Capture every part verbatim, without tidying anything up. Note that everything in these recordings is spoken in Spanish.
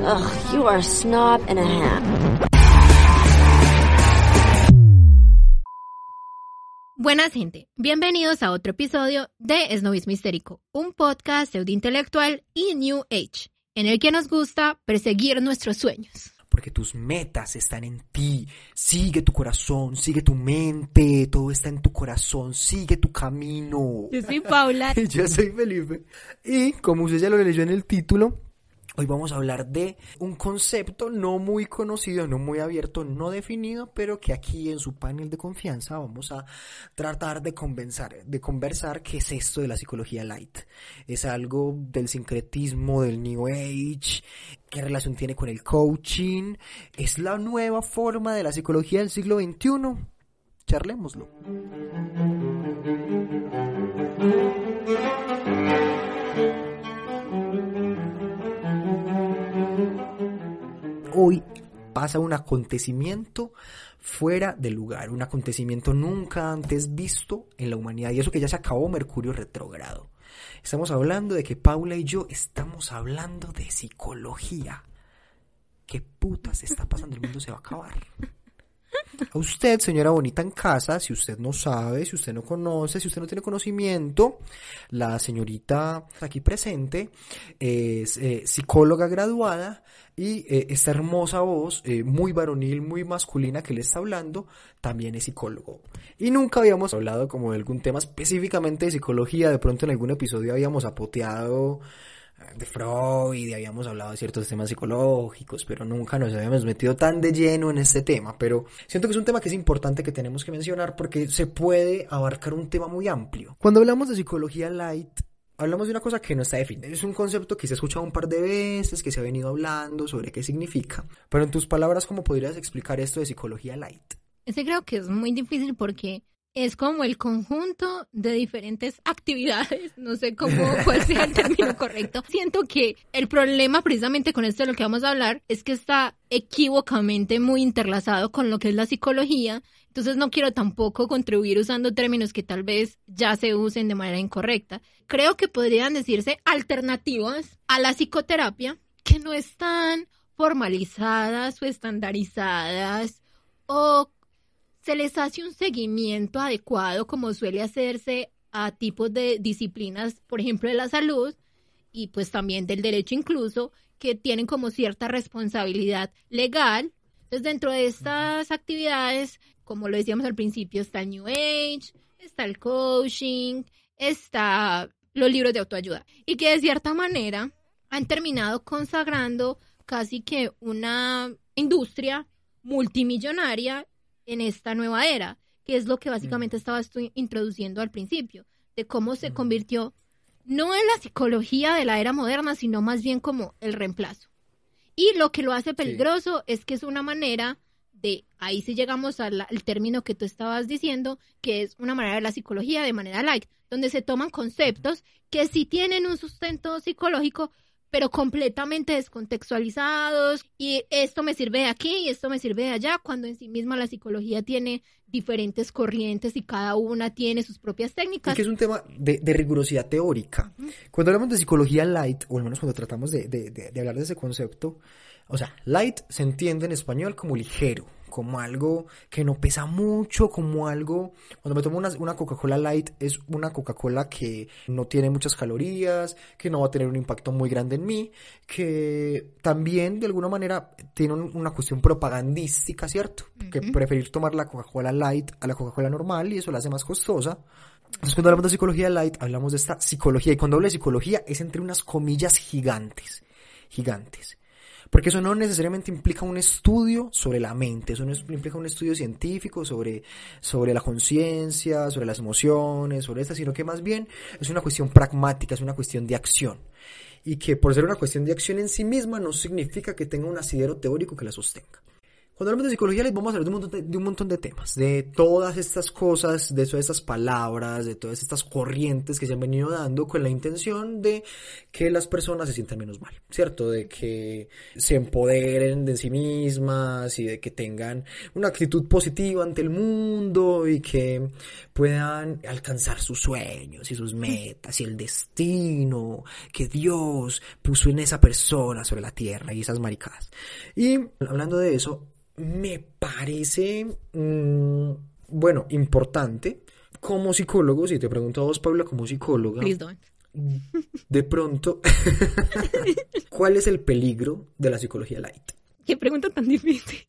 Ugh, you are a snob and a hat. Buenas gente, bienvenidos a otro episodio de Snobismo Histérico, un podcast pseudointelectual y New Age, en el que nos gusta perseguir nuestros sueños. Porque tus metas están en ti, sigue tu corazón, sigue tu mente, todo está en tu corazón, sigue tu camino. Yo soy Paula. Y yo soy Felipe. Y como usted ya lo leyó en el título, hoy vamos a hablar de un concepto no muy conocido, no muy abierto, no definido, pero que aquí en su panel de confianza vamos a tratar de conversar, de conversar qué es esto de la psicología light. Es algo del sincretismo, del New Age, qué relación tiene con el coaching, es la nueva forma de la psicología del siglo veintiuno. Charlémoslo. Hoy pasa un acontecimiento fuera de lugar, un acontecimiento nunca antes visto en la humanidad, y eso que ya se acabó Mercurio retrógrado. Estamos hablando de que Paula y yo estamos hablando de psicología. ¿Qué putas está pasando? El mundo se va a acabar. A usted, señora bonita en casa, si usted no sabe, si usted no conoce, si usted no tiene conocimiento, la señorita aquí presente es eh, psicóloga graduada y eh, esta hermosa voz, eh, muy varonil, muy masculina que le está hablando, también es psicólogo. Y nunca habíamos hablado como de algún tema específicamente de psicología, de pronto en algún episodio habíamos apoteado de Freud y habíamos hablado de ciertos temas psicológicos, pero nunca nos habíamos metido tan de lleno en este tema. Pero siento que es un tema que es importante, que tenemos que mencionar porque se puede abarcar un tema muy amplio. Cuando hablamos de psicología light, hablamos de una cosa que no está definida. Es un concepto que se ha escuchado un par de veces, que se ha venido hablando sobre qué significa. Pero en tus palabras, ¿cómo podrías explicar esto de psicología light? Ese creo que es muy difícil porque es como el conjunto de diferentes actividades, no sé cómo cuál sea el término correcto. Siento que el problema precisamente con esto de lo que vamos a hablar es que está equívocamente muy interlazado con lo que es la psicología, entonces no quiero tampoco contribuir usando términos que tal vez ya se usen de manera incorrecta. Creo que podrían decirse alternativas a la psicoterapia que no están formalizadas o estandarizadas o se les hace un seguimiento adecuado como suele hacerse a tipos de disciplinas, por ejemplo, de la salud y pues también del derecho incluso, que tienen como cierta responsabilidad legal. Entonces, dentro de estas actividades, como lo decíamos al principio, está el New Age, está el coaching, está los libros de autoayuda y que de cierta manera han terminado consagrando casi que una industria multimillonaria en esta nueva era, que es lo que básicamente estabas tú introduciendo al principio, de cómo se convirtió no en la psicología de la era moderna, sino más bien como el reemplazo. Y lo que lo hace peligroso sí. es que es una manera de, ahí sí llegamos al, al término que tú estabas diciendo, que es una manera de la psicología de manera light, donde se toman conceptos que sí tienen un sustento psicológico, pero completamente descontextualizados, y esto me sirve de aquí y esto me sirve de allá, cuando en sí misma la psicología tiene diferentes corrientes y cada una tiene sus propias técnicas. Es que es un tema de, de rigurosidad teórica. Uh-huh. Cuando hablamos de psicología light, o al menos cuando tratamos de, de, de, de hablar de ese concepto, o sea, light se entiende en español como ligero, como algo que no pesa mucho, como algo... Cuando me tomo una, una Coca-Cola light, es una Coca-Cola que no tiene muchas calorías, que no va a tener un impacto muy grande en mí, que también de alguna manera tiene un, una cuestión propagandística, ¿cierto? Uh-huh. Que preferir tomar la Coca-Cola light a la Coca-Cola normal y eso la hace más costosa. Entonces, cuando hablamos de psicología light, hablamos de esta psicología, y cuando hablo de psicología es entre unas comillas gigantes, gigantes. Porque eso no necesariamente implica un estudio sobre la mente, eso no implica un estudio científico sobre, sobre la conciencia, sobre las emociones, sobre esta, sino que más bien es una cuestión pragmática, es una cuestión de acción. Y que por ser una cuestión de acción en sí misma no significa que tenga un asidero teórico que la sostenga. Cuando hablamos de psicología les vamos a hablar de un, montón de, de un montón de temas, de todas estas cosas, de todas estas palabras, de todas estas corrientes que se han venido dando con la intención de que las personas se sientan menos mal, ¿cierto? De que se empoderen de sí mismas y de que tengan una actitud positiva ante el mundo y que puedan alcanzar sus sueños y sus metas y el destino que Dios puso en esa persona sobre la tierra y esas maricadas. Y hablando de eso, me parece, mmm, bueno, importante como psicólogo, si te pregunto a vos, Paula, como psicóloga, Please don't. de pronto, ¿cuál es el peligro de la psicología light? Qué pregunta tan difícil.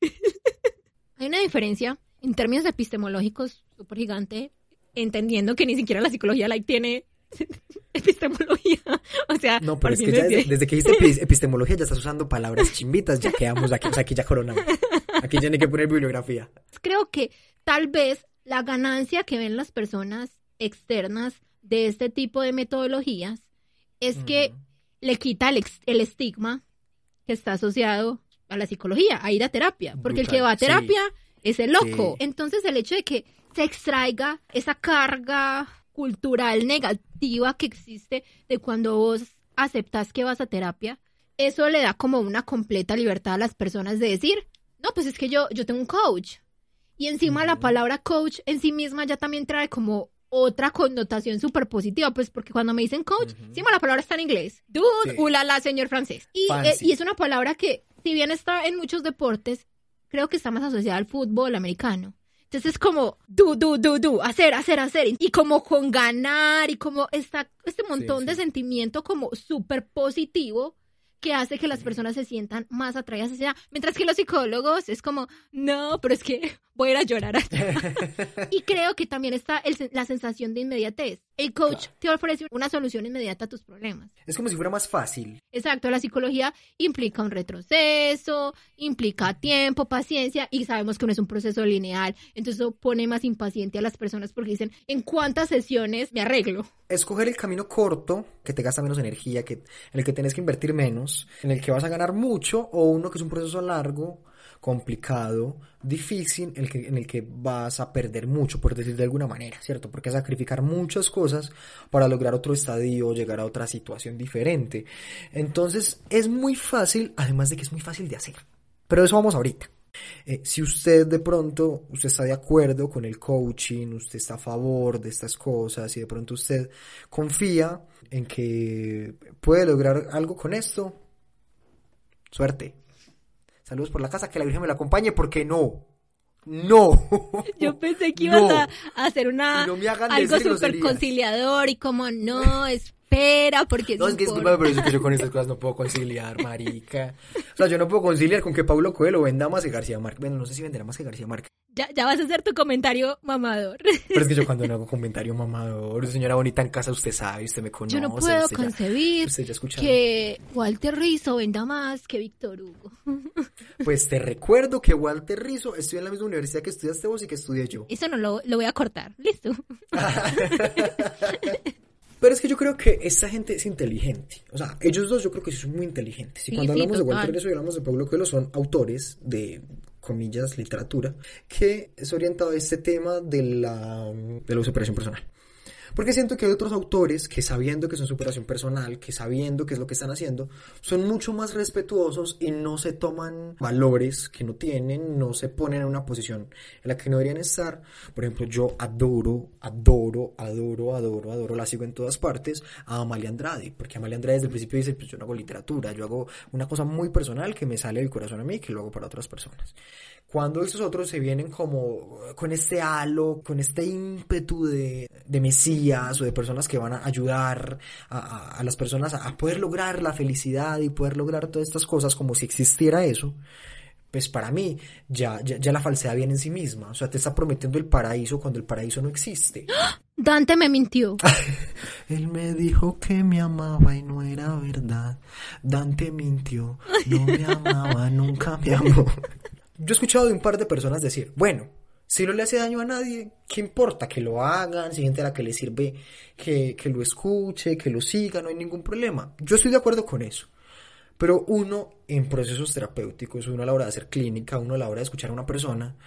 Hay una diferencia en términos epistemológicos súper gigante, entendiendo que ni siquiera la psicología light tiene epistemología. O sea, no, pero es que ya desde, desde que dijiste epistemología ya estás usando palabras chimbitas, ya quedamos aquí, o sea, aquí ya coronamos. Aquí ya no hay que poner bibliografía. Creo que tal vez la ganancia que ven las personas externas de este tipo de metodologías es uh-huh. que le quita el, el estigma que está asociado a la psicología, a ir a terapia. Porque Brutal. El que va a terapia sí. es el loco. Sí. Entonces el hecho de que se extraiga esa carga cultural negativa que existe de cuando vos aceptas que vas a terapia, eso le da como una completa libertad a las personas de decir, no, pues es que yo, yo tengo un coach. Y encima uh-huh. la palabra coach en sí misma ya también trae como otra connotación súper positiva, pues porque cuando me dicen coach, uh-huh. encima la palabra está en inglés. Dude, sí. ulala, señor francés. Y, eh, y es una palabra que, si bien está en muchos deportes, creo que está más asociada al fútbol americano. Entonces es como, do, do, do, do, hacer, hacer, hacer. Y como con ganar y como está este montón sí, sí. de sentimiento como súper positivo que hace que las personas se sientan más atraídas hacia allá. Mientras que los psicólogos es como, no, pero es que voy a ir a llorar allá. Y creo que también está el, la sensación de inmediatez. El coach claro. te ofrece una solución inmediata a tus problemas. Es como si fuera más fácil. Exacto, la psicología implica un retroceso, implica tiempo, paciencia, y sabemos que no es un proceso lineal. Entonces eso pone más impaciente a las personas porque dicen, ¿en cuántas sesiones me arreglo? Escoger el camino corto, que te gasta menos energía, que, en el que tienes que invertir menos, en el que vas a ganar mucho, o uno que es un proceso largo, complicado, difícil, en el que, en el que vas a perder mucho, por decir de alguna manera, ¿cierto? Porque vas a sacrificar muchas cosas para lograr otro estadio, llegar a otra situación diferente. Entonces, es muy fácil, además de que es muy fácil de hacer. Pero de eso vamos ahorita. Eh, si usted de pronto, usted está de acuerdo con el coaching, usted está a favor de estas cosas y de pronto usted confía en que puede lograr algo con esto, suerte. Saludos por la casa, que la Virgen me la acompañe, porque no, no. Yo pensé que ibas no. a, a hacer una no algo súper conciliador y como no, espera, porque no, es que disculpa, pero es que yo con estas cosas no puedo conciliar, marica. O sea, yo no puedo conciliar con que Paulo Coelho venda más que García Márquez. Bueno, no sé si venderá más que García Márquez. Ya, ya vas a hacer tu comentario mamador. Pero es que yo cuando no hago comentario mamador, señora bonita en casa, usted sabe, usted me conoce. Yo no puedo usted concebir ya, usted ya que Walter Rizzo venda más que Víctor Hugo. Pues te recuerdo que Walter Rizzo estudia en la misma universidad que estudiaste vos y que estudié yo. Eso no lo, lo voy a cortar, listo. Pero es que yo creo que esta gente es inteligente. O sea, ellos dos yo creo que sí son muy inteligentes. Y sí, cuando sí, hablamos total. de Walter Rizzo y hablamos de Paulo Coelho, son autores de, comillas, literatura, que es orientado a este tema de la, de la superación personal. Porque siento que hay otros autores que, sabiendo que son superación personal, que sabiendo qué es lo que están haciendo, son mucho más respetuosos y no se toman valores que no tienen, no se ponen en una posición en la que no deberían estar. Por ejemplo, yo adoro, adoro, adoro, adoro, adoro, la sigo en todas partes, a Amalia Andrade, porque Amalia Andrade desde el principio dice, pues yo no hago literatura, yo hago una cosa muy personal que me sale del corazón a mí y que lo hago para otras personas. Cuando estos otros se vienen como con este halo, con este ímpetu de, de mesías o de personas que van a ayudar a, a, a las personas a, a poder lograr la felicidad y poder lograr todas estas cosas como si existiera eso, pues para mí ya, ya, ya la falsedad viene en sí misma. O sea, te está prometiendo el paraíso cuando el paraíso no existe. Dante me mintió. Él me dijo que me amaba y no era verdad. Dante mintió, no me amaba, nunca me amó. Yo he escuchado de un par de personas decir, bueno, si no le hace daño a nadie, ¿qué importa? Que lo hagan, si hay gente a la que le sirve que, que lo escuche, que lo siga, no hay ningún problema. Yo estoy de acuerdo con eso. Pero uno en procesos terapéuticos, uno a la hora de hacer clínica, uno a la hora de escuchar a una persona,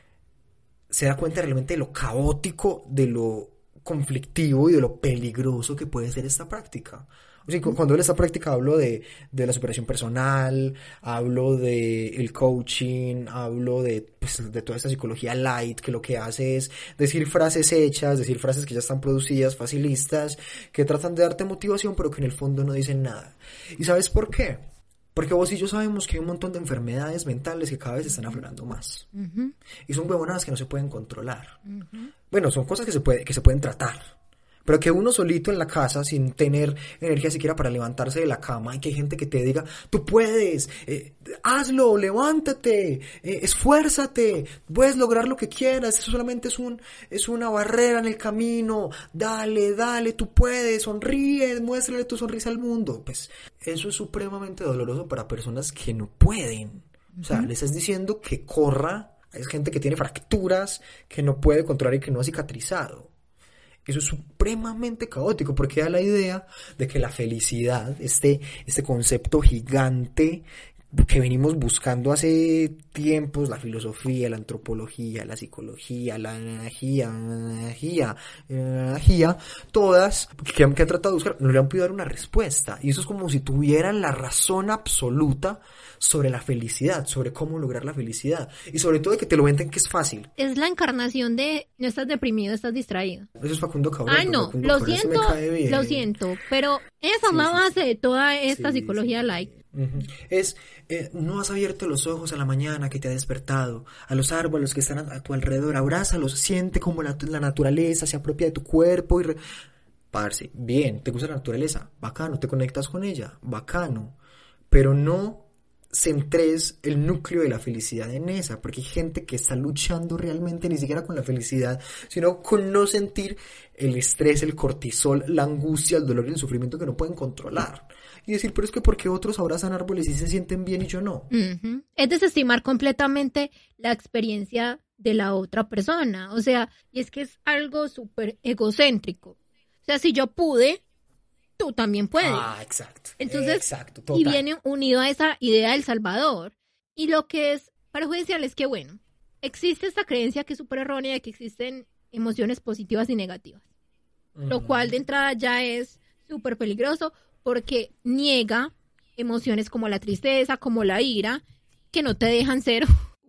se da cuenta realmente de lo caótico, de lo conflictivo y de lo peligroso que puede ser esta práctica. O sea, cuando hablo de esta práctica hablo de, de la superación personal, hablo de el coaching, hablo de, pues, de toda esta psicología light, que lo que hace es decir frases hechas, decir frases que ya están producidas, facilistas, que tratan de darte motivación, pero que en el fondo no dicen nada. ¿Y sabes por qué? Porque vos y yo sabemos que hay un montón de enfermedades mentales que cada vez están aflorando más. Uh-huh. Y son huevonadas que no se pueden controlar. Uh-huh. Bueno, son cosas que se, puede, que se pueden tratar. Pero que uno solito en la casa, sin tener energía siquiera para levantarse de la cama, y que hay gente que te diga, tú puedes, eh, hazlo, levántate, eh, esfuérzate, puedes lograr lo que quieras, eso solamente es, un, es una barrera en el camino, dale, dale, tú puedes, sonríe, muéstrale tu sonrisa al mundo. Pues eso es supremamente doloroso para personas que no pueden. O sea, uh-huh. le estás diciendo que corra, hay gente que tiene fracturas, que no puede controlar y que no ha cicatrizado. Eso es supremamente caótico porque da la idea de que la felicidad, este, este concepto gigante que venimos buscando hace tiempos, la filosofía, la antropología, la psicología, la energía, energía, energía, todas que han, que han tratado de buscar, no le han podido dar una respuesta. Y eso es como si tuvieran la razón absoluta sobre la felicidad, sobre cómo lograr la felicidad. Y sobre todo de que te lo venden que es fácil. Es la encarnación de no estás deprimido, estás distraído. Eso es Facundo Cabral. Ah, no, Facundo lo Cabral, siento, lo siento. Pero esa sí, es la base sí, de toda esta sí, psicología sí. light. Uh-huh. Es, eh, no has abierto los ojos a la mañana que te ha despertado, a los árboles que están a, a tu alrededor, abrázalos, siente como la, la naturaleza se apropia de tu cuerpo y... Re... Parce, bien, ¿te gusta la naturaleza? Bacano, ¿te conectas con ella? Bacano. Pero no centres el núcleo de la felicidad en esa, porque hay gente que está luchando realmente ni siquiera con la felicidad, sino con no sentir el estrés, el cortisol, la angustia, el dolor y el sufrimiento que no pueden controlar. Y decir, pero es que porque otros abrazan árboles y se sienten bien y yo no. Uh-huh. Es desestimar completamente la experiencia de la otra persona. O sea, y es que es algo súper egocéntrico. O sea, si yo pude, tú también puedes. Ah, exacto. Entonces, exacto, total. Y viene unido a esa idea del Salvador. Y lo que es perjudicial es que, bueno, existe esta creencia que es súper errónea de que existen emociones positivas y negativas. Uh-huh. Lo cual de entrada ya es súper peligroso porque niega emociones como la tristeza, como la ira, que no te dejan ser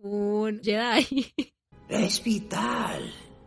un Jedi. Es vital.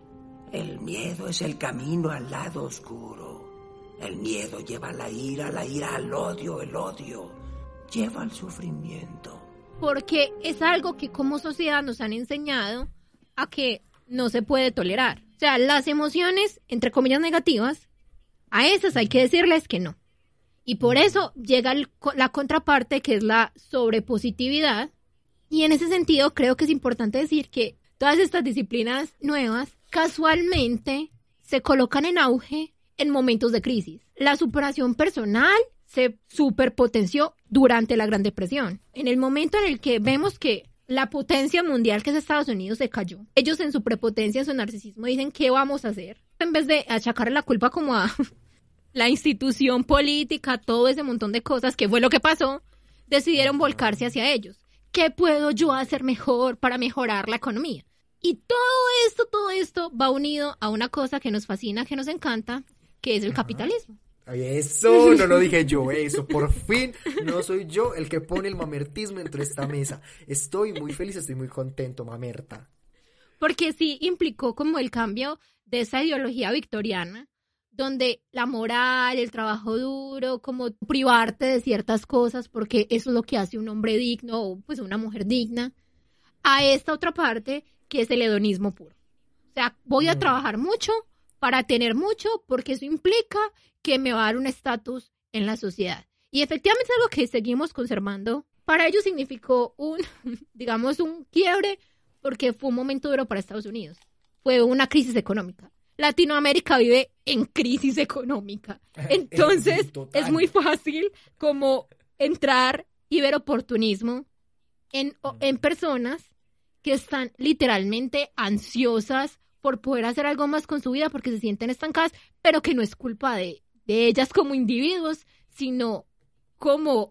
El miedo es el camino al lado oscuro. El miedo lleva a la ira, la ira al odio, el odio lleva al sufrimiento. Porque es algo que como sociedad nos han enseñado a que no se puede tolerar. O sea, las emociones, entre comillas, negativas, a esas hay que decirles que no. Y por eso llega el, la contraparte, que es la sobrepositividad. Y en ese sentido creo que es importante decir que todas estas disciplinas nuevas casualmente se colocan en auge en momentos de crisis. La superación personal se superpotenció durante la Gran Depresión. En el momento en el que vemos que la potencia mundial, que es Estados Unidos, se cayó. Ellos en su prepotencia, en su narcisismo, dicen, ¿qué vamos a hacer? En vez de achacarle la culpa como a la institución política, todo ese montón de cosas, que fue lo que pasó, decidieron volcarse hacia ellos. ¿Qué puedo yo hacer mejor para mejorar la economía? Y todo esto, todo esto va unido a una cosa que nos fascina, que nos encanta, que es el capitalismo. Ay, eso no lo dije yo, eso, por fin no soy yo el que pone el mamertismo entre esta mesa. Estoy muy feliz, estoy muy contento, mamerta. Porque sí implicó como el cambio de esa ideología victoriana, donde la moral, el trabajo duro, como privarte de ciertas cosas, porque eso es lo que hace un hombre digno o pues una mujer digna, a esta otra parte que es el hedonismo puro. O sea, voy a mm. trabajar mucho para tener mucho, porque eso implica que me va a dar un estatus en la sociedad. Y efectivamente es algo que seguimos conservando. Para ellos significó un, digamos, un quiebre, porque fue un momento duro para Estados Unidos. Fue una crisis económica. Latinoamérica vive en crisis económica. Entonces, es muy fácil como entrar y ver oportunismo en, en personas que están literalmente ansiosas por poder hacer algo más con su vida porque se sienten estancadas, pero que no es culpa de, de ellas como individuos, sino como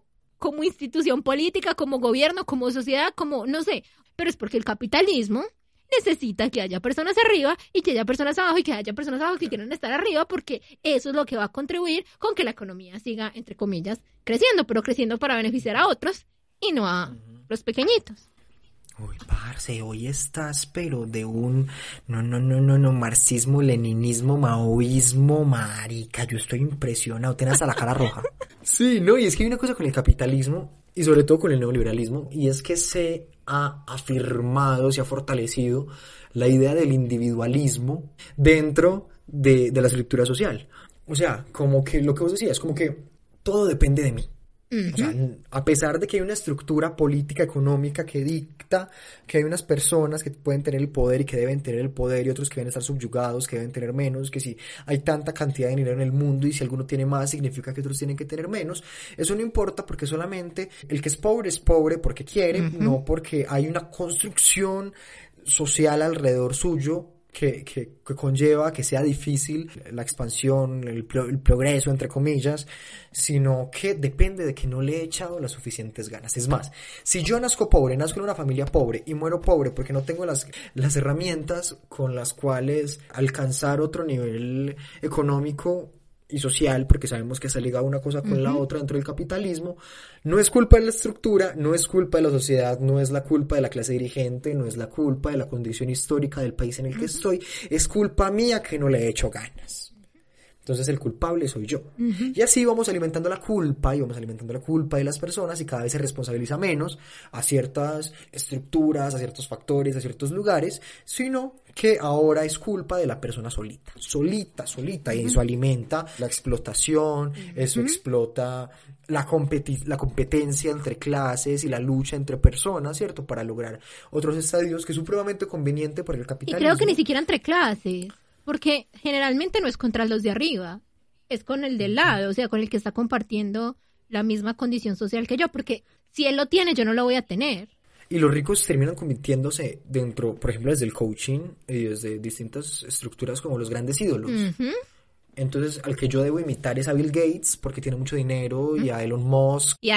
como institución política, como gobierno, como sociedad, como no sé, pero es porque el capitalismo necesita que haya personas arriba y que haya personas abajo y que haya personas abajo que quieran estar arriba, porque eso es lo que va a contribuir con que la economía siga, entre comillas, creciendo, pero creciendo para beneficiar a otros y no a uh-huh. los pequeñitos. Uy, parce, hoy estás, pero de un, no, no, no, no, no, marxismo, leninismo, maoísmo, marica, yo estoy impresionado, tenés hasta la cara roja. Sí, no, y es que hay una cosa con el capitalismo, y sobre todo con el neoliberalismo, y es que se ha afirmado, se ha fortalecido la idea del individualismo dentro de, de la estructura social. O sea, como que lo que vos decías, como que todo depende de mí. O sea, a pesar de que hay una estructura política, económica que dicta que hay unas personas que pueden tener el poder y que deben tener el poder y otros que deben estar subyugados, que deben tener menos, que si hay tanta cantidad de dinero en el mundo y si alguno tiene más significa que otros tienen que tener menos, eso no importa porque solamente el que es pobre es pobre porque quiere, uh-huh. no porque hay una construcción social alrededor suyo Que, que, que conlleva que sea difícil la expansión, el, pro, el progreso, entre comillas, sino que depende de que no le he echado las suficientes ganas. Es más, si yo nazco pobre, nazco en una familia pobre y muero pobre porque no tengo las, las herramientas con las cuales alcanzar otro nivel económico y social, porque sabemos que está ligado una cosa con uh-huh. la otra dentro del capitalismo, no es culpa de la estructura, no es culpa de la sociedad, no es la culpa de la clase dirigente, no es la culpa de la condición histórica del país en el que uh-huh. estoy, es culpa mía que no le he hecho ganas. Entonces el culpable soy yo. Uh-huh. Y así vamos alimentando la culpa y vamos alimentando la culpa de las personas y cada vez se responsabiliza menos a ciertas estructuras, a ciertos factores, a ciertos lugares, sino que ahora es culpa de la persona solita, solita, solita, uh-huh. y eso alimenta la explotación, uh-huh. eso explota la, competi- la competencia entre clases y la lucha entre personas, ¿cierto? Para lograr otros estadios que es supremamente conveniente para el capitalismo. Y creo que ni siquiera entre clases. Porque generalmente no es contra los de arriba, es con el del lado, o sea, con el que está compartiendo la misma condición social que yo, porque si él lo tiene, yo no lo voy a tener. Y los ricos terminan convirtiéndose dentro, por ejemplo, desde el coaching y desde distintas estructuras como los grandes ídolos. Uh-huh. Entonces, al que yo debo imitar es a Bill Gates, porque tiene mucho dinero, uh-huh. y a Elon Musk. Y a...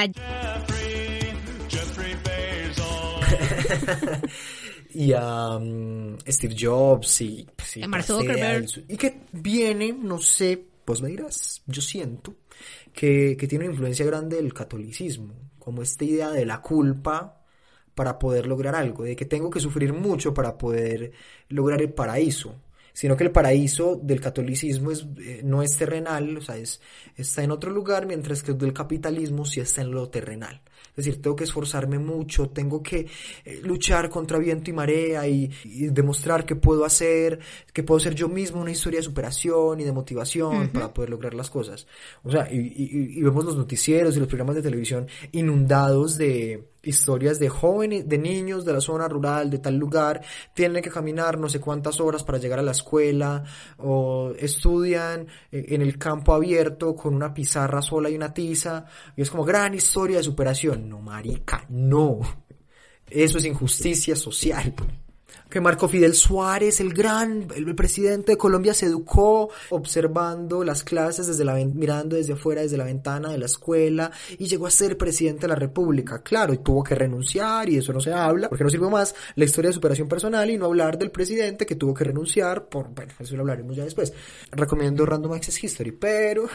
y a um, Steve Jobs y, sí, a Mark Zuckerberg y que viene, no sé, pues me dirás, yo siento que, que tiene una influencia grande del catolicismo, como esta idea de la culpa para poder lograr algo, de que tengo que sufrir mucho para poder lograr el paraíso, sino que el paraíso del catolicismo es, eh, no es terrenal, o sea, es, está en otro lugar, mientras que el del capitalismo sí está en lo terrenal. Es decir, tengo que esforzarme mucho, tengo que eh, luchar contra viento y marea y, y demostrar que puedo hacer, que puedo ser yo mismo una historia de superación y de motivación uh-huh. para poder lograr las cosas. O sea, y, y, y vemos los noticieros y los programas de televisión inundados de historias de jóvenes, de niños de la zona rural, de tal lugar, tienen que caminar no sé cuántas horas para llegar a la escuela, o estudian en el campo abierto con una pizarra sola y una tiza, y es como gran historia de superación. No, marica, no. Eso es injusticia social. Que Marco Fidel Suárez, el gran, el presidente de Colombia, se educó observando las clases desde la, mirando desde afuera, desde la ventana de la escuela, y llegó a ser presidente de la República. Claro, y tuvo que renunciar, y eso no se habla, porque no sirve más la historia de superación personal y no hablar del presidente que tuvo que renunciar por, bueno, eso lo hablaremos ya después. Recomiendo Random Access History, pero,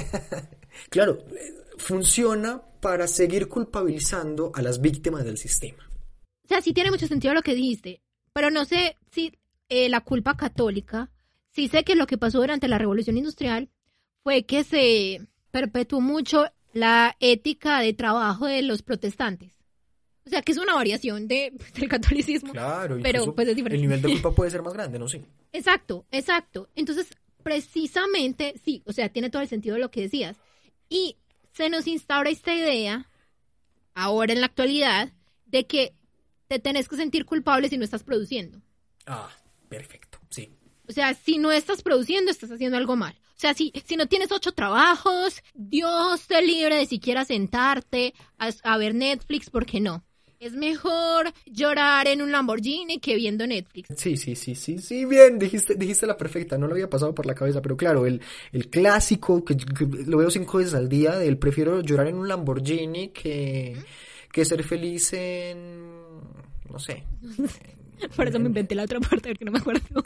claro, funciona para seguir culpabilizando a las víctimas del sistema. O sea, sí tiene mucho sentido lo que dijiste. Pero no sé si eh, la culpa católica, sí sé que lo que pasó durante la Revolución Industrial fue que se perpetuó mucho la ética de trabajo de los protestantes. O sea, que es una variación de, del catolicismo. Claro, pero pues es diferente. El nivel de culpa puede ser más grande, ¿no? Sí. Exacto, exacto. Entonces, precisamente, sí, o sea, tiene todo el sentido de lo que decías. Y se nos instaura esta idea, ahora en la actualidad, de que te tenés que sentir culpable si no estás produciendo. Ah, perfecto, sí. O sea, si no estás produciendo, estás haciendo algo mal. O sea, si, si no tienes ocho trabajos, Dios te libre de siquiera sentarte a, a ver Netflix, ¿por qué no? es mejor llorar en un Lamborghini que viendo Netflix. Sí, sí, sí, sí, sí, bien, dijiste, dijiste la perfecta, no lo había pasado por la cabeza, pero claro, el, el clásico, que, que lo veo cinco veces al día, del prefiero llorar en un Lamborghini que, que ser feliz en, no sé. Por eso me inventé la otra parte, porque no me acuerdo.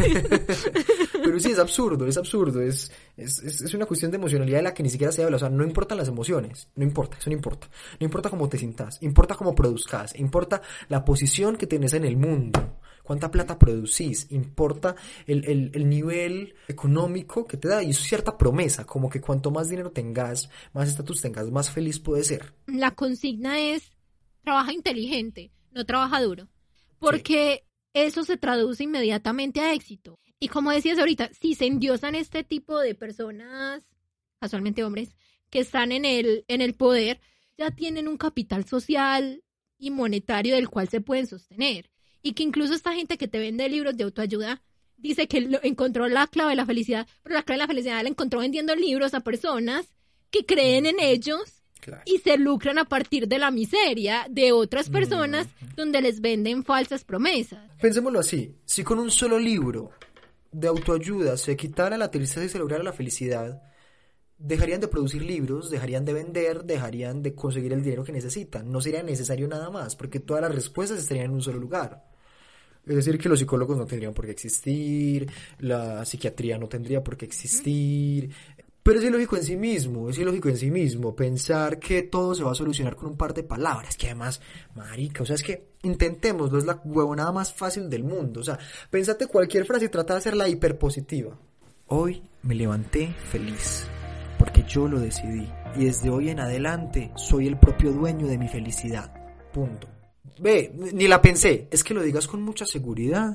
Pero sí, es absurdo, es absurdo, es, es, es una cuestión de emocionalidad de la que ni siquiera se habla, o sea, no importan las emociones, no importa, eso no importa, no importa cómo te sientas, importa cómo produzcas, importa la posición que tenés en el mundo, cuánta plata producís, importa el, el, el nivel económico que te da, y eso es cierta promesa, como que cuanto más dinero tengas, más estatus tengas, más feliz puedes ser. La consigna es, trabaja inteligente, no trabaja duro. Porque sí. Eso se traduce inmediatamente a éxito. Y como decías ahorita, si se endiosan este tipo de personas, casualmente hombres, que están en el, en el poder, ya tienen un capital social y monetario del cual se pueden sostener. Y que incluso esta gente que te vende libros de autoayuda dice que lo, encontró la clave de la felicidad, pero la clave de la felicidad la encontró vendiendo libros a personas que creen en ellos. Claro. Y se lucran a partir de la miseria de otras personas mm. donde les venden falsas promesas. Pensémoslo así, si con un solo libro de autoayuda se quitara la tristeza y se lograra la felicidad, dejarían de producir libros, dejarían de vender, dejarían de conseguir el dinero que necesitan. No sería necesario nada más, porque todas las respuestas estarían en un solo lugar. Es decir, que los psicólogos no tendrían por qué existir, la psiquiatría no tendría por qué existir... Mm. Pero es ilógico en sí mismo, es ilógico en sí mismo pensar que todo se va a solucionar con un par de palabras, que además, marica, o sea, es que intentémoslo, es la huevonada más fácil del mundo, o sea, pensate cualquier frase y trata de hacerla hiperpositiva. Hoy me levanté feliz, porque yo lo decidí, y desde hoy en adelante soy el propio dueño de mi felicidad, punto. Ve, ni la pensé, es que lo digas con mucha seguridad,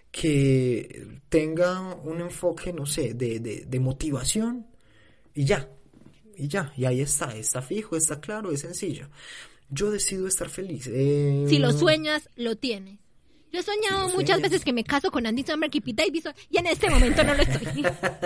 que tenga un enfoque, no sé, de, de, de motivación, y ya, y ya, y ahí está, está fijo, está claro, es sencillo. Yo decido estar feliz. Eh... Si lo sueñas, lo tienes. Yo he soñado si muchas veces que me caso con Andy Samberg y Pete Davidson, y en este momento no lo estoy.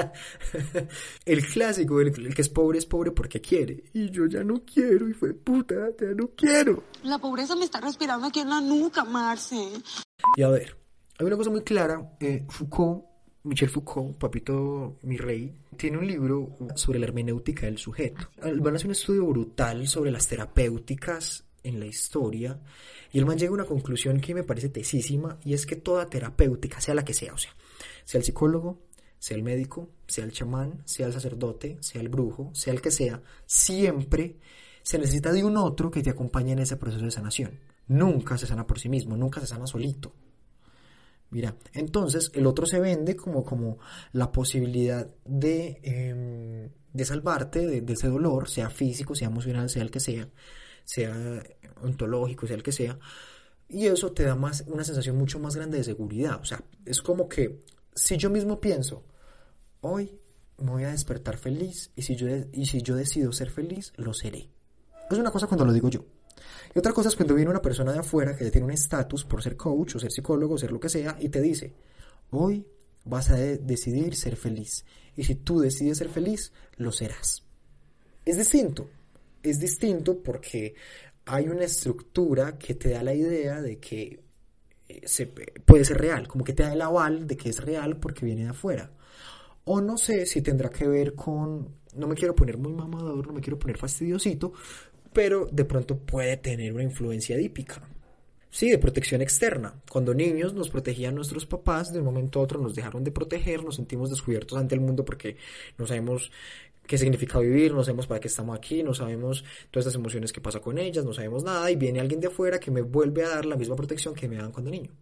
El clásico, el, el que es pobre es pobre porque quiere. Y yo ya no quiero, hijo de puta, ya no quiero. La pobreza me está respirando aquí en la nuca, Marce. Y a ver, hay una cosa muy clara, eh, Foucault, Michel Foucault, papito mi rey, tiene un libro sobre la hermenéutica del sujeto. Van a hacer un estudio brutal sobre las terapéuticas en la historia y el man llega a una conclusión que me parece tesísima, y es que toda terapéutica, sea la que sea, o sea, sea el psicólogo, sea el médico, sea el chamán, sea el sacerdote, sea el brujo, sea el que sea, siempre se necesita de un otro que te acompañe en ese proceso de sanación. Nunca se sana por sí mismo, nunca se sana solito. Mira, entonces el otro se vende como, como la posibilidad de, eh, de salvarte de, de ese dolor, sea físico, sea emocional, sea el que sea, sea ontológico, sea el que sea, y eso te da más una sensación mucho más grande de seguridad. O sea, es como que si yo mismo pienso, hoy me voy a despertar feliz, y si yo, y si yo decido ser feliz, lo seré. Es una cosa cuando lo digo yo. Y otra cosa es cuando viene una persona de afuera que ya tiene un estatus por ser coach o ser psicólogo o ser lo que sea y te dice, hoy vas a de- decidir ser feliz, y si tú decides ser feliz, lo serás. Es distinto, es distinto porque hay una estructura que te da la idea de que se, puede ser real, como que te da el aval de que es real porque viene de afuera. O no sé si tendrá que ver con, no me quiero poner muy mamador, no me quiero poner fastidiosito, pero de pronto puede tener una influencia edípica. Sí, de protección externa. Cuando niños nos protegían nuestros papás, de un momento a otro nos dejaron de proteger, nos sentimos descubiertos ante el mundo porque no sabemos qué significa vivir, no sabemos para qué estamos aquí, no sabemos todas estas emociones que pasa con ellas, no sabemos nada, y viene alguien de afuera que me vuelve a dar la misma protección que me daban cuando niño.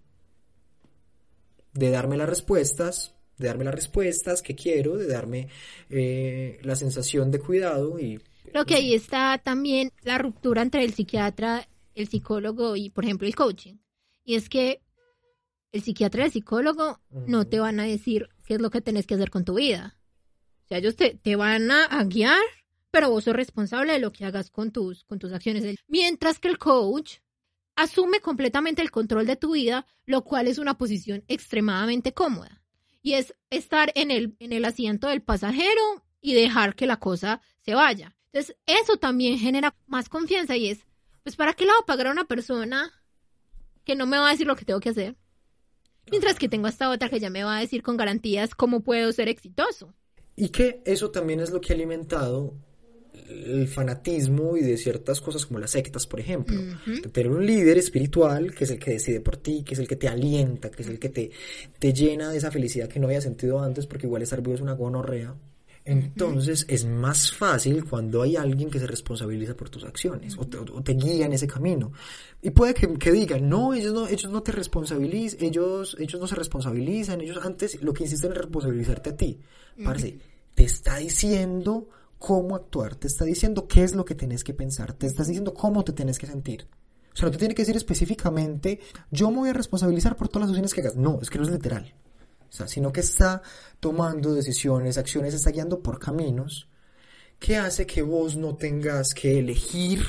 De darme las respuestas, de darme las respuestas que quiero, de darme eh, la sensación de cuidado y... Creo que ahí está también la ruptura entre el psiquiatra, el psicólogo y, por ejemplo, el coaching. Y es que el psiquiatra y el psicólogo uh-huh. no te van a decir qué es lo que tenés que hacer con tu vida. O sea, ellos te, te van a, a guiar, pero vos sos responsable de lo que hagas con tus, con tus acciones. Mientras que el coach asume completamente el control de tu vida, lo cual es una posición extremadamente cómoda. Y es estar en el, en el asiento del pasajero y dejar que la cosa se vaya. Entonces, eso también genera más confianza y es, pues ¿para qué le voy a pagar a una persona que no me va a decir lo que tengo que hacer? Mientras que tengo a esta otra que ya me va a decir con garantías cómo puedo ser exitoso. Y que eso también es lo que ha alimentado el fanatismo y de ciertas cosas como las sectas, por ejemplo. Uh-huh. De tener un líder espiritual que es el que decide por ti, que es el que te alienta, que es el que te, te llena de esa felicidad que no había sentido antes, porque igual estar vivo es una gonorrea. Entonces uh-huh. es más fácil cuando hay alguien que se responsabiliza por tus acciones uh-huh. o, te, o te guía en ese camino. Y puede que, que digan, no, ellos no, ellos no te responsabilizan, ellos, ellos no se responsabilizan, ellos antes lo que insisten es responsabilizarte a ti. Uh-huh. Parce, te está diciendo cómo actuar, te está diciendo qué es lo que tienes que pensar, te estás diciendo cómo te tienes que sentir. O sea, no te tiene que decir específicamente, yo me voy a responsabilizar por todas las acciones que hagas. No, es que no es literal. O sea, sino que está tomando decisiones, acciones, está guiando por caminos que hace que vos no tengas que elegir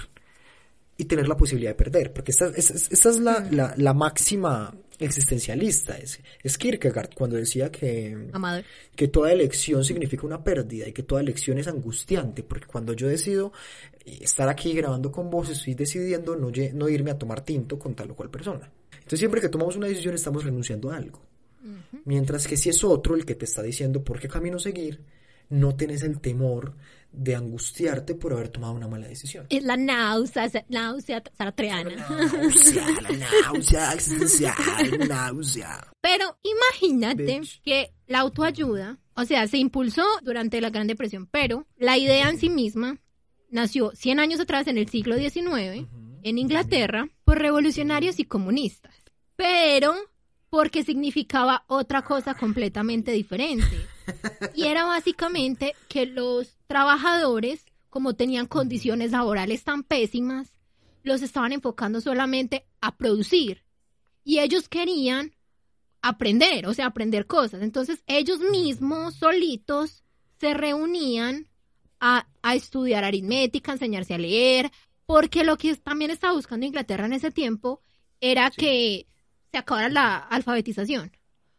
y tener la posibilidad de perder. Porque esta, esta, esta es la, la, la máxima existencialista. Es, es Kierkegaard cuando decía que, que toda elección significa una pérdida y que toda elección es angustiante. Porque cuando yo decido estar aquí grabando con vos, estoy decidiendo no, no irme a tomar tinto con tal o cual persona. Entonces siempre que tomamos una decisión estamos renunciando a algo. Uh-huh. Mientras que si es otro el que te está diciendo por qué camino seguir, no tenés el temor de angustiarte por haber tomado una mala decisión. Es la náusea, náusea sartreana. La náusea, la náusea existencial, la náusea. Pero imagínate Bitch. que la autoayuda, o sea, se impulsó durante la Gran Depresión, pero la idea en sí misma nació cien años atrás, en el siglo diecinueve, uh-huh. en Inglaterra, por revolucionarios y comunistas. Pero porque significaba otra cosa completamente diferente. Y era básicamente que los trabajadores, como tenían condiciones laborales tan pésimas, los estaban enfocando solamente a producir. Y ellos querían aprender, o sea, aprender cosas. Entonces, ellos mismos, solitos, se reunían a, a estudiar aritmética, a enseñarse a leer, porque lo que también estaba buscando Inglaterra en ese tiempo era sí. que se acabara la alfabetización.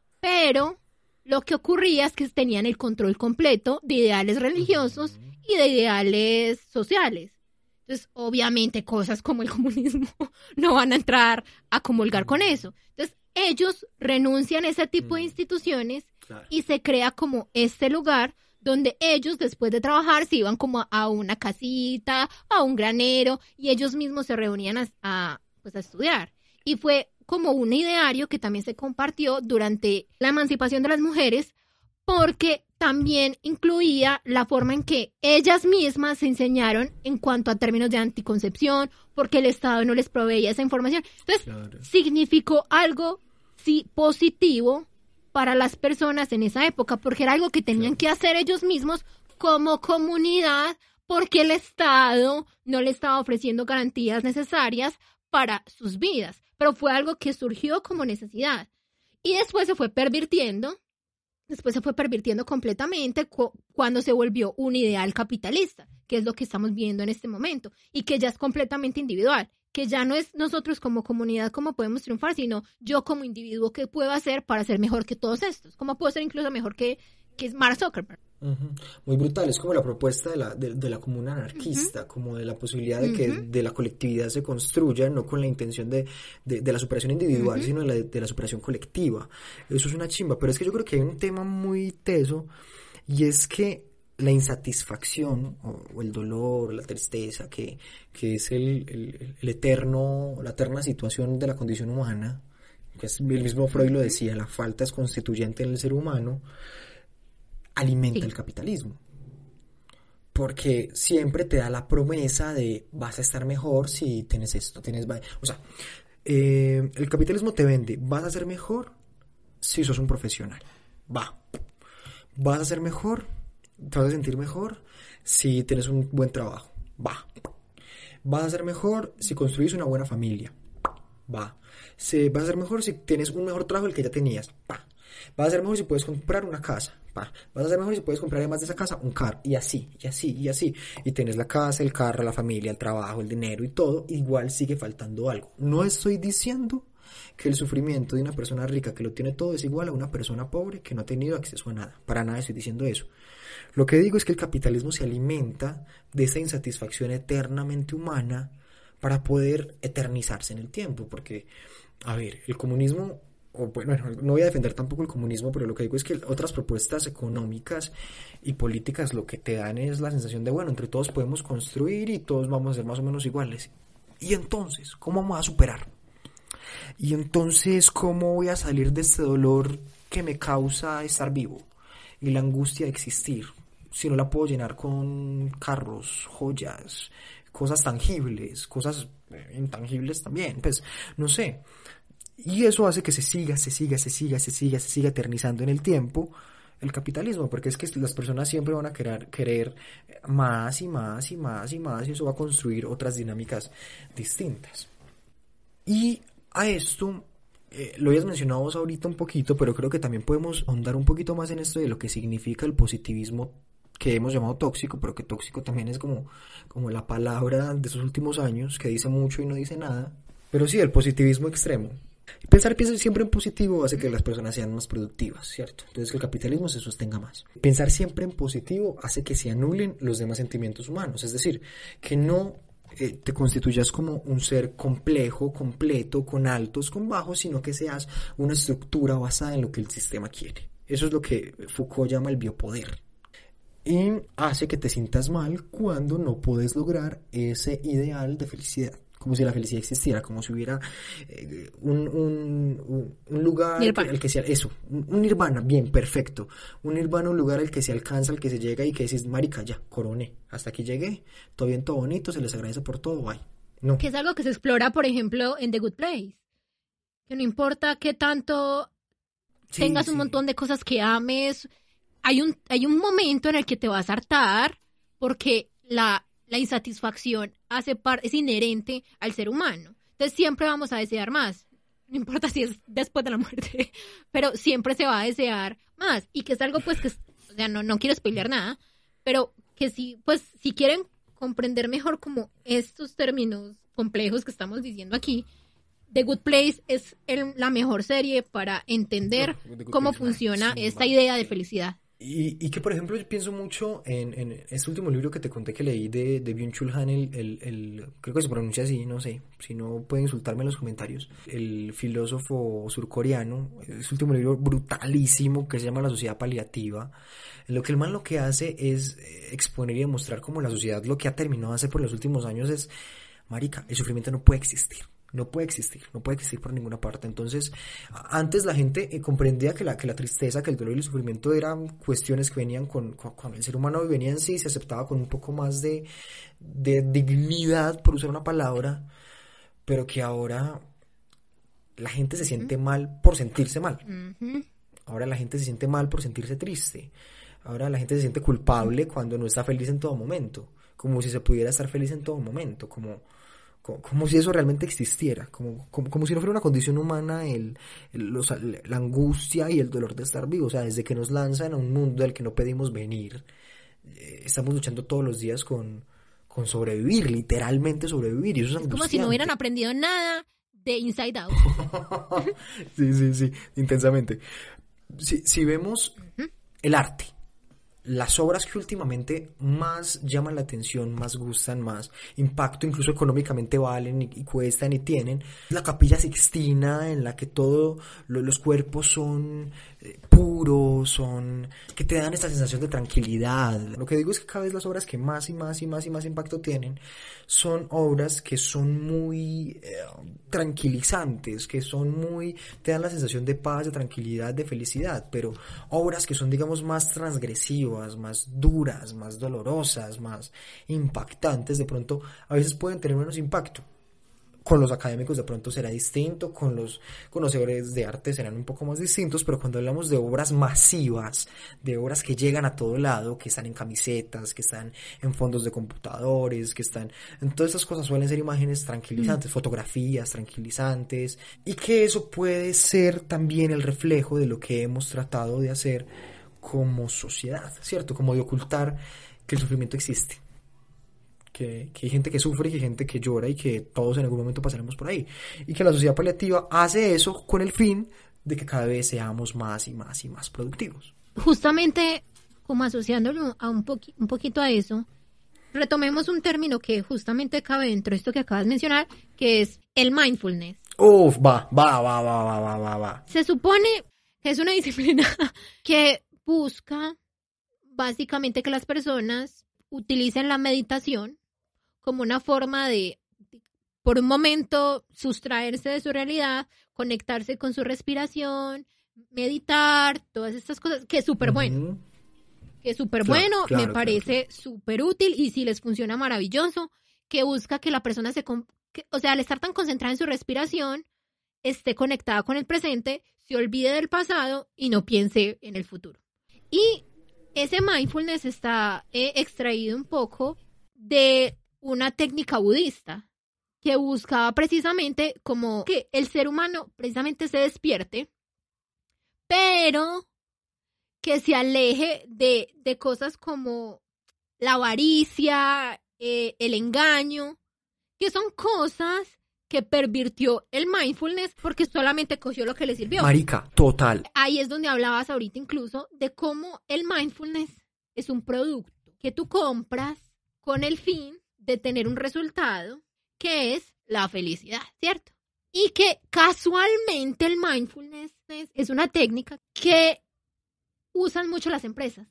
Pero lo que ocurría es que tenían el control completo de ideales religiosos y de ideales sociales. Entonces, obviamente, cosas como el comunismo no van a entrar a comulgar con eso. Entonces, ellos renuncian a ese tipo de instituciones claro. y se crea como este lugar donde ellos, después de trabajar, se iban como a una casita, a un granero, y ellos mismos se reunían a, a, pues, a estudiar. Y fue como un ideario que también se compartió durante la emancipación de las mujeres, porque también incluía la forma en que ellas mismas se enseñaron en cuanto a términos de anticoncepción, porque el Estado no les proveía esa información. Entonces, claro. significó algo, sí, positivo para las personas en esa época, porque era algo que tenían claro. que hacer ellos mismos como comunidad, porque el Estado no le estaba ofreciendo garantías necesarias para sus vidas. Pero fue algo que surgió como necesidad. Y después se fue pervirtiendo, después se fue pervirtiendo completamente cu- cuando se volvió un ideal capitalista, que es lo que estamos viendo en este momento, y que ya es completamente individual, que ya no es nosotros como comunidad cómo podemos triunfar, sino yo como individuo qué puedo hacer para ser mejor que todos estos, cómo puedo ser incluso mejor que, que Mark Zuckerberg. Uh-huh. Muy brutal, es como la propuesta de la, de, de la comuna anarquista, uh-huh. como de la posibilidad de que uh-huh. de la colectividad se construya, no con la intención de, de, de la superación individual, uh-huh. sino de la, de la superación colectiva. Eso es una chimba, pero es que yo creo que hay un tema muy teso, y es que la insatisfacción, o, o el dolor, la tristeza, que, que es el, el, el eterno, la eterna situación de la condición humana, que es, el mismo Freud lo decía, la falta es constituyente en el ser humano, alimenta sí. el capitalismo, porque siempre te da la promesa de vas a estar mejor si tienes esto, tienes, o sea, eh, el capitalismo te vende, vas a ser mejor si sos un profesional, va, vas a ser mejor, te vas a sentir mejor si tienes un buen trabajo, va, vas a ser mejor si construís una buena familia, va, se, vas a ser mejor si tienes un mejor trabajo del que ya tenías, va. Vas a ser mejor si puedes comprar una casa, pa. Vas a ser mejor si puedes comprar además de esa casa un carro, y así, y así, y así. Y tienes la casa, el carro, la familia, el trabajo, el dinero y todo, igual sigue faltando algo. No estoy diciendo que el sufrimiento de una persona rica que lo tiene todo es igual a una persona pobre que no ha tenido acceso a nada. Para nada estoy diciendo eso. Lo que digo es que el capitalismo se alimenta de esa insatisfacción eternamente humana para poder eternizarse en el tiempo, porque, a ver, el comunismo, o bueno, no voy a defender tampoco el comunismo, pero lo que digo es que otras propuestas económicas y políticas lo que te dan es la sensación de, bueno, entre todos podemos construir y todos vamos a ser más o menos iguales. Y entonces, ¿cómo vamos a superar? Y entonces, ¿cómo voy a salir de este dolor que me causa estar vivo y la angustia de existir? Si no la puedo llenar con carros, joyas, cosas tangibles, cosas intangibles también, pues no sé. Y eso hace que se siga, se siga, se siga, se siga, se siga eternizando en el tiempo el capitalismo, porque es que las personas siempre van a querer, querer más y más y más y más, y eso va a construir otras dinámicas distintas. Y a esto, eh, lo habías mencionado vos ahorita un poquito, pero creo que también podemos ahondar un poquito más en esto de lo que significa el positivismo que hemos llamado tóxico, pero que tóxico también es como, como la palabra de esos últimos años, que dice mucho y no dice nada. Pero sí, el positivismo extremo. Pensar siempre en positivo hace que las personas sean más productivas, ¿cierto? Entonces que el capitalismo se sostenga más. Pensar siempre en positivo hace que se anulen los demás sentimientos humanos, es decir, que no eh, te constituyas como un ser complejo, completo, con altos, con bajos, sino que seas una estructura basada en lo que el sistema quiere. Eso es lo que Foucault llama el biopoder. Y hace que te sientas mal cuando no puedes lograr ese ideal de felicidad. Como si la felicidad existiera, como si hubiera eh, un, un, un lugar al que sea, eso, un, un nirvana, bien, perfecto, un nirvana, un lugar al que se alcanza, al que se llega y que dices, marica, ya, coroné, hasta aquí llegué, todo bien, todo bonito, se les agradece por todo, bye. No. Que es algo que se explora, por ejemplo, en The Good Place, que no importa qué tanto sí, tengas sí. un montón de cosas que ames, hay un, hay un momento en el que te vas a hartar porque la... La insatisfacción hace par- es inherente al ser humano. Entonces siempre vamos a desear más. No importa si es después de la muerte, pero siempre se va a desear más. Y que es algo pues que, o sea, no, no quiero spoilear nada, pero que si, pues, si quieren comprender mejor como estos términos complejos que estamos diciendo aquí, The Good Place es el, la mejor serie para entender no, cómo funciona sí, esta idea de felicidad. Y, y que, por ejemplo, yo pienso mucho en, en este último libro que te conté que leí de, de Byung-Chul Han, el, el, el, creo que se pronuncia así, no sé, si no pueden insultarme en los comentarios, el filósofo surcoreano, es último libro brutalísimo que se llama La Sociedad Paliativa, en lo que el man lo que hace es exponer y demostrar cómo la sociedad lo que ha terminado de hacer por los últimos años es, marica, el sufrimiento no puede existir. No puede existir, no puede existir por ninguna parte. Entonces, antes la gente eh, comprendía que la, que la tristeza, que el dolor y el sufrimiento eran cuestiones que venían con, con, con el ser humano y venía en sí, se aceptaba con un poco más de, de dignidad, por usar una palabra, pero que ahora la gente se siente mal por sentirse mal. Uh-huh. Ahora la gente se siente mal por sentirse triste. Ahora la gente se siente culpable cuando no está feliz en todo momento, como si se pudiera estar feliz en todo momento, como... como si eso realmente existiera, como, como, como si no fuera una condición humana el, el, los, la angustia y el dolor de estar vivo. O sea, desde que nos lanzan a un mundo al que no pedimos venir, eh, estamos luchando todos los días con, con sobrevivir, literalmente sobrevivir, y eso es angustiante. Como si no hubieran aprendido nada de Inside Out. sí, sí, sí, intensamente. Si, si vemos uh-huh. el arte, las obras que últimamente más llaman la atención, más gustan, más impacto, incluso económicamente valen y, y cuestan y tienen, la Capilla Sixtina, en la que todos lo, los cuerpos son eh, puros, son que te dan esta sensación de tranquilidad. Lo que digo es que cada vez las obras que más y más y más y más impacto tienen son obras que son muy eh, tranquilizantes, que son muy, te dan la sensación de paz, de tranquilidad, de felicidad, pero obras que son, digamos, más transgresivas, más duras, más dolorosas, más impactantes, de pronto a veces pueden tener menos impacto. Con los académicos de pronto será distinto, con los conocedores de arte serán un poco más distintos, pero cuando hablamos de obras masivas, de obras que llegan a todo lado, que están en camisetas, que están en fondos de computadores, que están en todas estas cosas, suelen ser imágenes tranquilizantes, mm. fotografías tranquilizantes, y que eso puede ser también el reflejo de lo que hemos tratado de hacer como sociedad, ¿cierto? Como de ocultar que el sufrimiento existe. Que, que hay gente que sufre y que hay gente que llora y que todos en algún momento pasaremos por ahí. Y que la sociedad paliativa hace eso con el fin de que cada vez seamos más y más y más productivos. Justamente, como asociándolo a un, poqui- un poquito a eso, retomemos un término que justamente cabe dentro de esto que acabas de mencionar, que es el mindfulness. Uf, va, va, va, va, va, va, va, va. Se supone que es una disciplina que busca básicamente que las personas utilicen la meditación como una forma de, por un momento, sustraerse de su realidad, conectarse con su respiración, meditar, todas estas cosas, que es súper bueno. Uh-huh. Que es súper claro, bueno, claro, me parece claro. súper útil y si les funciona maravilloso, que busca que la persona se... Con, que, o sea, al estar tan concentrada en su respiración, esté conectada con el presente, se olvide del pasado y no piense en el futuro. Y ese mindfulness está eh, extraído un poco de una técnica budista que buscaba precisamente como que el ser humano precisamente se despierte, pero que se aleje de, de cosas como la avaricia, eh, el engaño, que son cosas que pervirtió el mindfulness porque solamente cogió lo que le sirvió. Marica, total. Ahí es donde hablabas ahorita incluso de cómo el mindfulness es un producto que tú compras con el fin de tener un resultado que es la felicidad, ¿cierto? Y que casualmente el mindfulness es una técnica que usan mucho las empresas.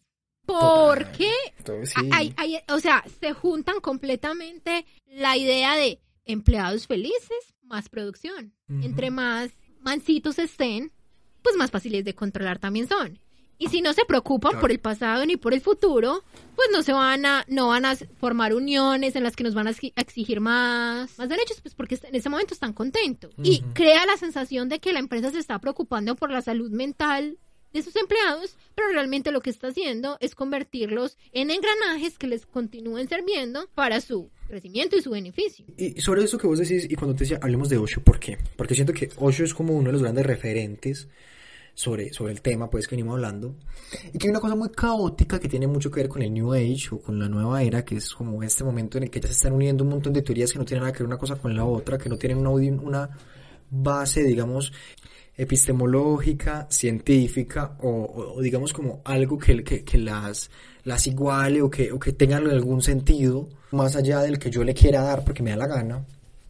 Porque, sí. hay, hay, o sea, se juntan completamente la idea de empleados felices, más producción. Uh-huh. Entre más mansitos estén, pues más fáciles de controlar también son. Y si no se preocupan claro. por el pasado ni por el futuro, pues no se van a, no van a formar uniones en las que nos van a exigir más, más derechos, pues porque en ese momento están contentos. Uh-huh. Y crea la sensación de que la empresa se está preocupando por la salud mental de sus empleados, pero realmente lo que está haciendo es convertirlos en engranajes que les continúen sirviendo para su crecimiento y su beneficio. Y sobre eso que vos decís, y cuando te decía, hablemos de Osho, ¿por qué? Porque siento que Osho es como uno de los grandes referentes sobre, sobre el tema, pues, que venimos hablando, y que hay una cosa muy caótica que tiene mucho que ver con el New Age, o con la nueva era, que es como este momento en el que ya se están uniendo un montón de teorías que no tienen nada que ver una cosa con la otra, que no tienen una, una base, digamos, epistemológica, científica o, o digamos como algo que, que, que las, las iguale o que, o que tengan algún sentido más allá del que yo le quiera dar porque me da la gana,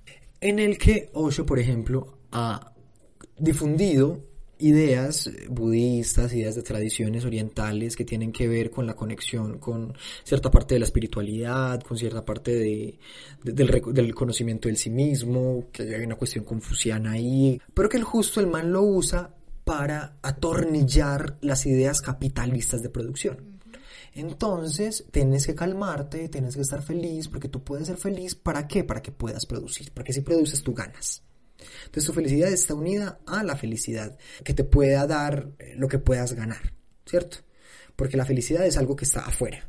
en el que Osho, por ejemplo, ha difundido ideas budistas, ideas de tradiciones orientales que tienen que ver con la conexión con cierta parte de la espiritualidad, con cierta parte de, de, del, del conocimiento del sí mismo, que hay una cuestión confuciana ahí, pero que el justo el man lo usa para atornillar las ideas capitalistas de producción. Entonces, tienes que calmarte, tienes que estar feliz, porque tú puedes ser feliz, ¿para qué? Para que puedas producir, porque si produces tú ganas. Entonces tu felicidad está unida a la felicidad que te pueda dar lo que puedas ganar, ¿cierto? Porque la felicidad es algo que está afuera.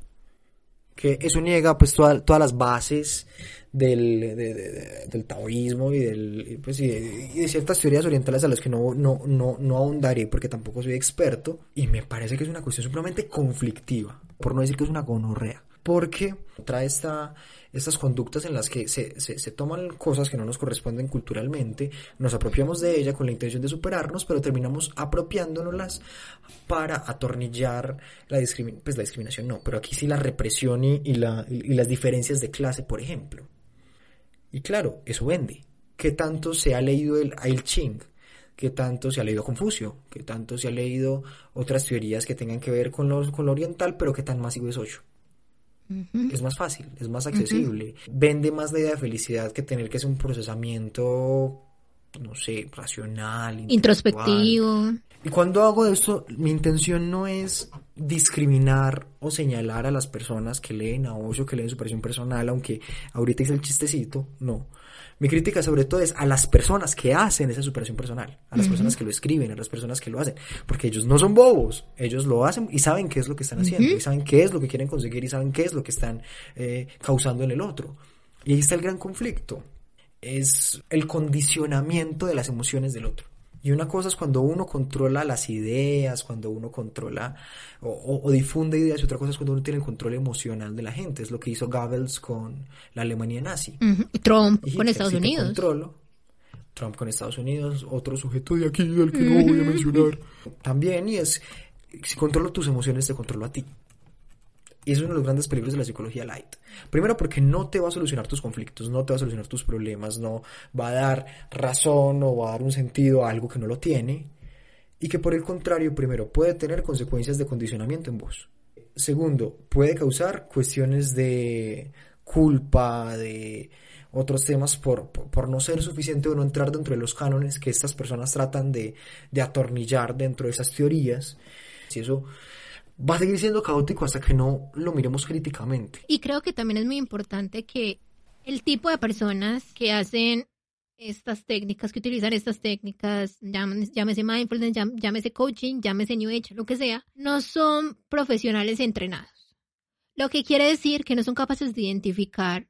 Que eso niega pues toda, todas las bases del, de, de, de, del taoísmo y, del, pues, y, de, y de ciertas teorías orientales a las que no, no, no, no ahondaré porque tampoco soy experto. Y me parece que es una cuestión supremamente conflictiva, por no decir que es una gonorrea. Porque trae esta, estas conductas en las que se, se, se toman cosas que no nos corresponden culturalmente, nos apropiamos de ella con la intención de superarnos, pero terminamos apropiándonoslas para atornillar la discriminación, pues la discriminación no, pero aquí sí la represión y, y, la, y las diferencias de clase, por ejemplo. Y claro, eso vende. ¿Qué tanto se ha leído el I Ching? ¿Qué tanto se ha leído Confucio? ¿Qué tanto se ha leído otras teorías que tengan que ver con lo, con lo oriental, pero qué tan masivo es Osho? Uh-huh. Es más fácil, es más accesible, uh-huh. Vende más la idea de felicidad que tener que hacer un procesamiento, no sé, racional, introspectivo. Y cuando hago esto, mi intención no es discriminar o señalar a las personas que leen a Osho, que leen superación personal, aunque ahorita hice el chistecito, no. Mi crítica sobre todo es a las personas que hacen esa superación personal, a las uh-huh. personas que lo escriben, a las personas que lo hacen, porque ellos no son bobos, ellos lo hacen y saben qué es lo que están haciendo, uh-huh. y saben qué es lo que quieren conseguir y saben qué es lo que están eh, causando en el otro. Y ahí está el gran conflicto, es el condicionamiento de las emociones del otro. Y una cosa es cuando uno controla las ideas, cuando uno controla o, o, o difunde ideas, y otra cosa es cuando uno tiene el control emocional de la gente. Es lo que hizo Goebbels con la Alemania nazi. Uh-huh. Trump y con Estados si Unidos. Controlo, Trump con Estados Unidos, otro sujeto de aquí del que uh-huh. no voy a mencionar. También, y es, si controlo tus emociones, te controlo a ti. Y eso es uno de los grandes peligros de la psicología light. Primero, porque no te va a solucionar tus conflictos, no te va a solucionar tus problemas, no va a dar razón o va a dar un sentido a algo que no lo tiene. Y que por el contrario, primero, puede tener consecuencias de condicionamiento en vos. Segundo, puede causar cuestiones de culpa, de otros temas por, por, por no ser suficiente o no entrar dentro de los cánones que estas personas tratan de, de atornillar dentro de esas teorías. Y eso va a seguir siendo caótico hasta que no lo miremos críticamente. Y creo que también es muy importante que el tipo de personas que hacen estas técnicas, que utilizan estas técnicas, llámese, llámese mindfulness, llámese coaching, llámese New Age, lo que sea, no son profesionales entrenados. Lo que quiere decir que no son capaces de identificar,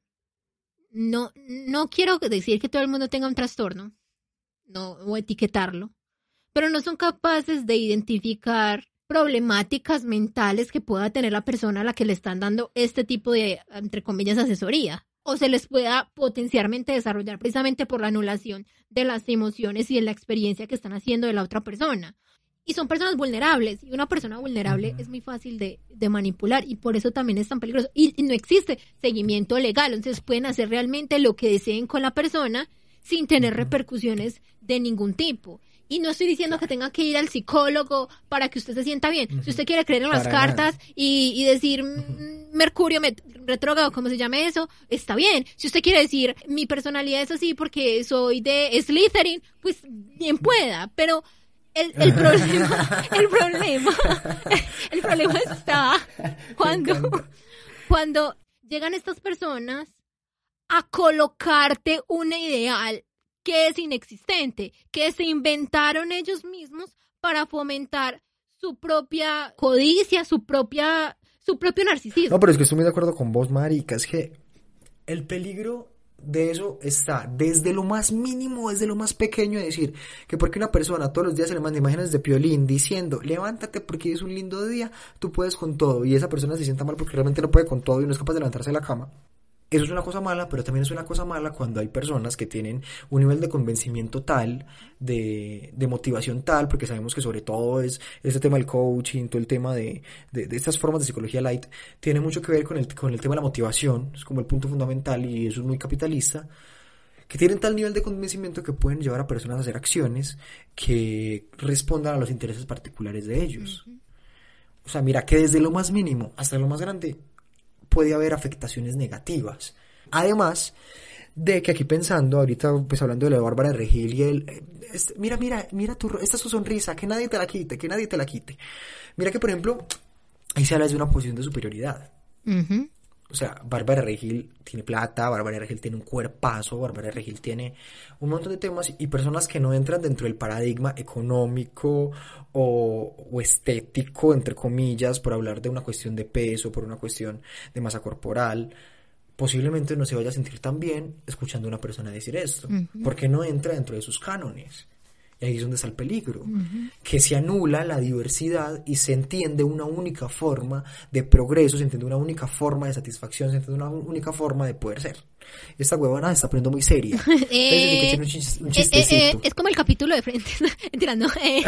no, no quiero decir que todo el mundo tenga un trastorno, no, o etiquetarlo, pero no son capaces de identificar problemáticas mentales que pueda tener la persona a la que le están dando este tipo de, entre comillas, asesoría. O se les pueda potencialmente desarrollar precisamente por la anulación de las emociones y de la experiencia que están haciendo de la otra persona. Y son personas vulnerables, y una persona vulnerable uh-huh. es muy fácil de, de manipular, y por eso también es tan peligroso. Y, y no existe seguimiento legal, entonces pueden hacer realmente lo que deseen con la persona sin tener uh-huh. repercusiones de ningún tipo. Y no estoy diciendo que tenga que ir al psicólogo para que usted se sienta bien. Uh-huh. Si usted quiere creer en las para cartas y, y decir uh-huh. Mercurio met- retrógrado, como se llame eso, está bien. Si usted quiere decir mi personalidad es así porque soy de Slytherin, pues bien pueda. Pero el, el problema, el problema, el problema está cuando, cuando llegan estas personas a colocarte un ideal que es inexistente, que se inventaron ellos mismos para fomentar su propia codicia, su propia, su propio narcisismo. No, pero es que estoy muy de acuerdo con vos, marica, es que el peligro de eso está desde lo más mínimo, desde lo más pequeño, de decir que porque una persona todos los días se le manda imágenes de Piolín diciendo, levántate porque es un lindo día, tú puedes con todo, y esa persona se sienta mal porque realmente no puede con todo y no es capaz de levantarse de la cama. Eso es una cosa mala, pero también es una cosa mala cuando hay personas que tienen un nivel de convencimiento tal, de, de motivación tal, porque sabemos que sobre todo es este tema del coaching, todo el tema de, de, de estas formas de psicología light, tiene mucho que ver con el, con el tema de la motivación, es como el punto fundamental y eso es muy capitalista, que tienen tal nivel de convencimiento que pueden llevar a personas a hacer acciones que respondan a los intereses particulares de ellos. Uh-huh. O sea, mira, que desde lo más mínimo hasta lo más grande puede haber afectaciones negativas. Además de que aquí pensando, ahorita pues hablando de la Bárbara de Regil y el... Este, mira, mira, mira tu, esta es tu sonrisa, que nadie te la quite, que nadie te la quite. Mira que, por ejemplo, ahí se habla de una posición de superioridad. Uh-huh. O sea, Bárbara de Regil tiene plata, Bárbara de Regil tiene un cuerpazo, Bárbara de Regil tiene un montón de temas y personas que no entran dentro del paradigma económico o, o estético, entre comillas, por hablar de una cuestión de peso, por una cuestión de masa corporal, posiblemente no se vaya a sentir tan bien escuchando a una persona decir esto, uh-huh. porque no entra dentro de sus cánones. Y ahí es donde está el peligro, uh-huh. que se anula la diversidad y se entiende una única forma de progreso, se entiende una única forma de satisfacción, se entiende una única forma de poder ser. Esta huevona se está poniendo muy seria. eh, un, chis, un eh, eh, es como el capítulo de Friends. Mentira, no. Eh.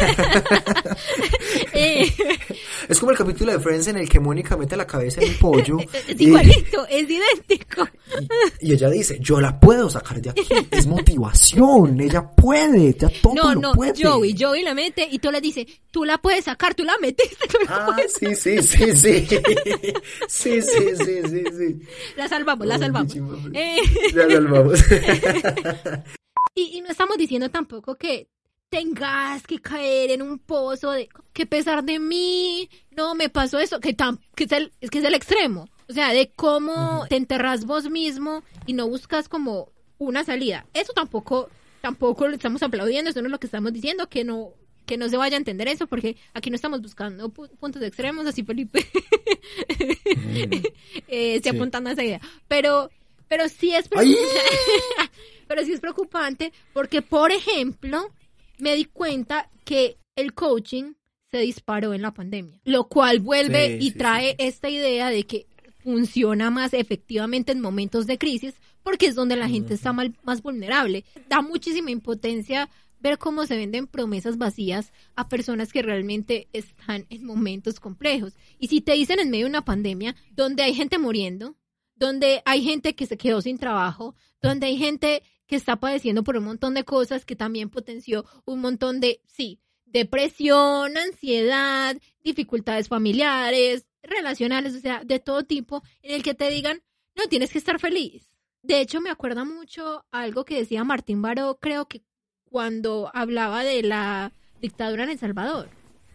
eh. Es como el capítulo de Friends en el que Mónica mete la cabeza en un pollo. Es igualito, y, es idéntico. Y, y ella dice, yo la puedo sacar de aquí. Es motivación, ella puede, ya todo no, lo no, puede. Joey, Joey la mete y tú le dices, tú la puedes sacar, tú la metiste, tú la ah, puedes sí, sí, sí, sí. Sí, sí, sí, sí, sí. La salvamos, la salvamos. Eh. La salvamos. y, y no estamos diciendo tampoco que tengas que caer en un pozo de que pesar de mí, no me pasó eso, que, tan, que es, el, es que es el extremo. O sea, de cómo uh-huh. te enterras vos mismo y no buscas como una salida. Eso tampoco, tampoco lo estamos aplaudiendo, eso no es lo que estamos diciendo, que no, que no se vaya a entender eso, porque aquí no estamos buscando pu- puntos extremos, así Felipe mm. eh, se sí. apuntando a esa idea. Pero, pero sí es preocupante, pero sí es preocupante porque, por ejemplo, me di cuenta que el coaching se disparó en la pandemia, lo cual vuelve sí, y sí, trae sí. esta idea de que funciona más efectivamente en momentos de crisis porque es donde la gente uh-huh. está mal, más vulnerable. Da muchísima impotencia ver cómo se venden promesas vacías a personas que realmente están en momentos complejos. Y si te dicen en medio de una pandemia, donde hay gente muriendo, donde hay gente que se quedó sin trabajo, donde hay gente que está padeciendo por un montón de cosas que también potenció un montón de, sí, depresión, ansiedad, dificultades familiares, relacionales, o sea, de todo tipo, en el que te digan, no, tienes que estar feliz. De hecho, me acuerda mucho algo que decía Martín Baró, creo que cuando hablaba de la dictadura en El Salvador,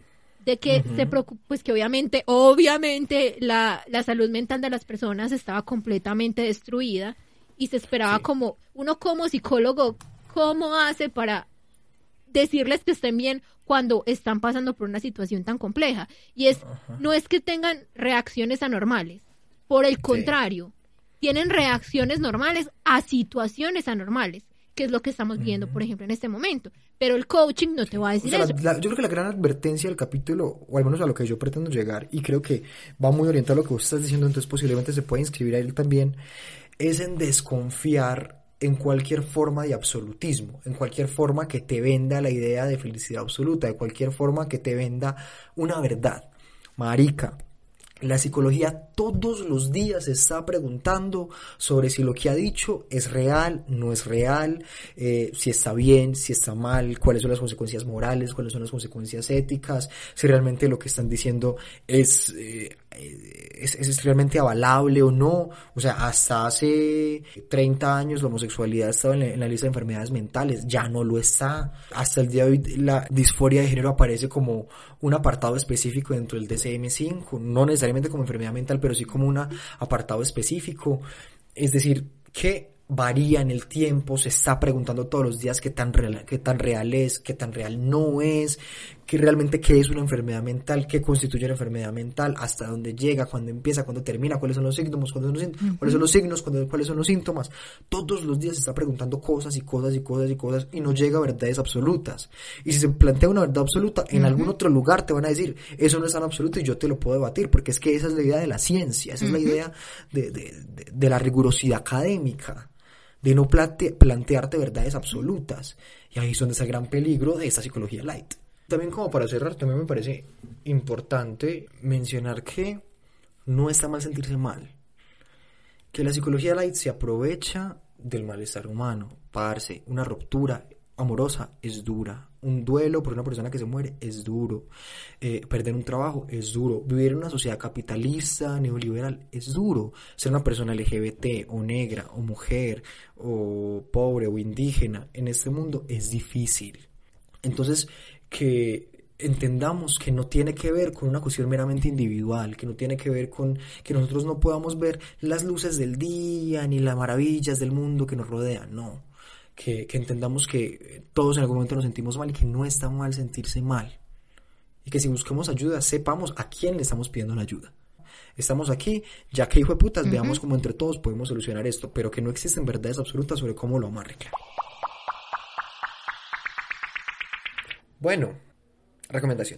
de que uh-huh. se preocup- pues que obviamente, obviamente la, la salud mental de las personas estaba completamente destruida y se esperaba sí. como, uno como psicólogo, ¿cómo hace para decirles que estén bien cuando están pasando por una situación tan compleja? Y es, uh-huh. no es que tengan reacciones anormales, por el contrario, sí. tienen reacciones normales a situaciones anormales, que es lo que estamos viendo, por ejemplo, en este momento. Pero el coaching no te va a decir o sea, eso. La, la, yo creo que la gran advertencia del capítulo, o al menos a lo que yo pretendo llegar, y creo que va muy orientado a lo que vos estás diciendo, entonces posiblemente se puede inscribir a él también, es en desconfiar en cualquier forma de absolutismo, en cualquier forma que te venda la idea de felicidad absoluta, de cualquier forma que te venda una verdad. Marica, la psicología todos los días se está preguntando sobre si lo que ha dicho es real, no es real, eh, si está bien, si está mal, cuáles son las consecuencias morales, cuáles son las consecuencias éticas, si realmente lo que están diciendo es, eh, es, es realmente avalable o no. O sea, hasta hace treinta años la homosexualidad estaba en la, en la lista de enfermedades mentales, ya no lo está. Hasta el día de hoy la disforia de género aparece como un apartado específico dentro del D S M cinco, no necesariamente como enfermedad mental, pero sí como un apartado específico. Es decir, que varía en el tiempo, se está preguntando todos los días qué tan real, qué tan real es, qué tan real no es, qué realmente qué es una enfermedad mental, qué constituye una enfermedad mental, hasta dónde llega, cuándo empieza, cuándo termina, cuáles son los síntomas, cuáles son los, uh-huh. cuáles son los signos, cuáles, cuáles son los síntomas. Todos los días se está preguntando cosas y cosas y cosas y cosas y no llega a verdades absolutas. Y si se plantea una verdad absoluta, en uh-huh. algún otro lugar te van a decir, eso no es tan absoluto y yo te lo puedo debatir, porque es que esa es la idea de la ciencia, esa uh-huh. es la idea de, de, de, de la rigurosidad académica, de no plante, plantearte verdades absolutas. Y ahí es donde está el gran peligro de esta psicología light. También, como para cerrar, también me parece importante mencionar que no está mal sentirse mal, que la psicología light se aprovecha del malestar humano. Parce, una ruptura amorosa es dura, un duelo por una persona que se muere es duro, eh, perder un trabajo es duro, vivir en una sociedad capitalista, neoliberal es duro, ser una persona L G B T o negra o mujer o pobre o indígena en este mundo es difícil. Entonces, que entendamos que no tiene que ver con una cuestión meramente individual, que no tiene que ver con que nosotros no podamos ver las luces del día ni las maravillas del mundo que nos rodean, no. Que, que entendamos que todos en algún momento nos sentimos mal y que no está mal sentirse mal. Y que si buscamos ayuda, sepamos a quién le estamos pidiendo la ayuda. Estamos aquí, ya que hijo de putas, uh-huh. veamos cómo entre todos podemos solucionar esto, pero que no existen verdades absolutas sobre cómo lo vamos a arreglar. Bueno, recomendación.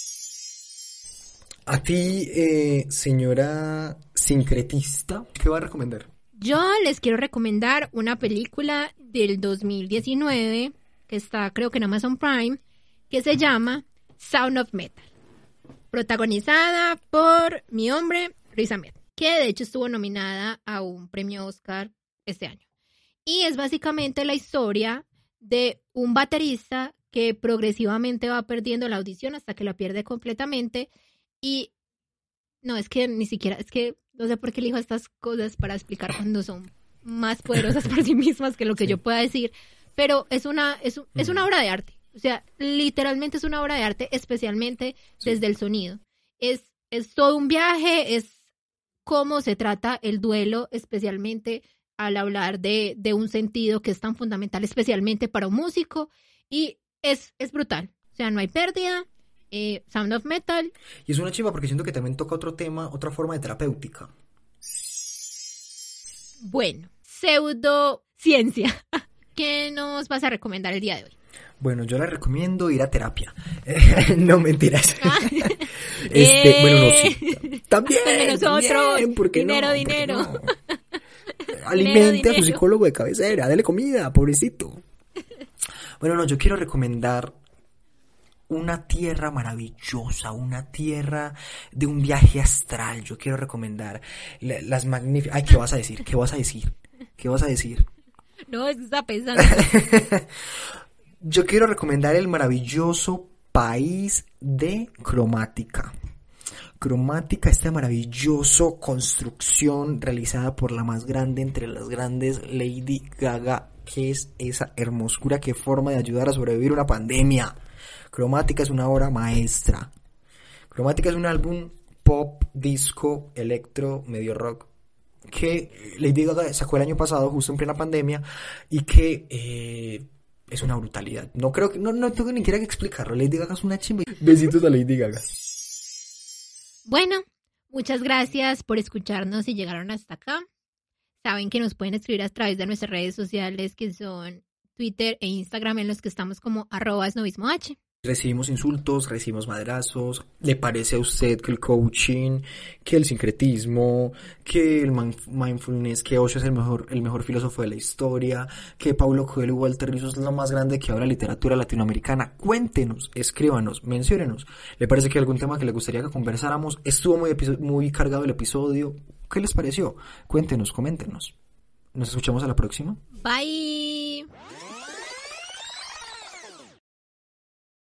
A ti, eh, señora sincretista, ¿qué va a recomendar? Yo les quiero recomendar una película del dos mil diecinueve, que está creo que en Amazon Prime, que se llama Sound of Metal, protagonizada por mi hombre Riz Ahmed, que de hecho estuvo nominada a un premio Oscar este año. Y es básicamente la historia de un baterista que progresivamente va perdiendo la audición hasta que la pierde completamente. Y no, es que ni siquiera, es que no sé por qué elijo estas cosas para explicar cuando son más poderosas por sí mismas que lo que sí. yo pueda decir, pero es una, es, es una obra de arte, o sea, literalmente es una obra de arte, especialmente sí. desde el sonido. Es, es todo un viaje, es cómo se trata el duelo, especialmente al hablar de, de un sentido que es tan fundamental, especialmente para un músico, y es, es brutal, o sea, no hay pérdida. Eh, Sound of Metal. Y es una chiva porque siento que también toca otro tema, otra forma de terapéutica. Bueno, pseudociencia. ¿Qué nos vas a recomendar el día de hoy? Bueno, yo les recomiendo ir a terapia. No, mentiras. Ah. este, eh... Bueno, no, sí. También, de nosotros. También, ¿por qué dinero, no? dinero. ¿Por qué no? Alimente dinero, a su psicólogo de cabecera, dele comida, pobrecito. Bueno, no, yo quiero recomendar una tierra maravillosa, una tierra de un viaje astral. Yo quiero recomendar la- las magníficas... Ay, ¿qué vas a decir? ¿Qué vas a decir? ¿Qué vas a decir? No, es que está pensando. Yo quiero recomendar el maravilloso país de Cromática. Cromática, esta maravilloso construcción realizada por la más grande entre las grandes, Lady Gaga. ¿Qué es esa hermosura? ¿Qué forma de ayudar a sobrevivir una pandemia? Cromática es una obra maestra. Cromática es un álbum pop, disco, electro, medio rock, que Lady Gaga sacó el año pasado, justo en plena pandemia, y que eh, es una brutalidad. No creo que, no, no tengo ni siquiera que explicarlo. Lady Gaga es una chimba. Besitos a Lady Gaga. Bueno, muchas gracias por escucharnos y llegaron hasta acá. Saben que nos pueden escribir a través de nuestras redes sociales, que son Twitter e Instagram, en los que estamos como arroba snobismoh. Recibimos insultos, recibimos madrazos. ¿Le parece a usted que el coaching, que el sincretismo, que el mindfulness, que Osho es el mejor, el mejor filósofo de la historia, que Paulo Coelho y Walter Rizzo es lo más grande que habla literatura latinoamericana? Cuéntenos, escríbanos, menciónenos. ¿Le parece que hay algún tema que le gustaría que conversáramos? Estuvo muy, episo- muy cargado el episodio. ¿Qué les pareció? Cuéntenos, coméntenos. Nos escuchamos a la próxima. Bye.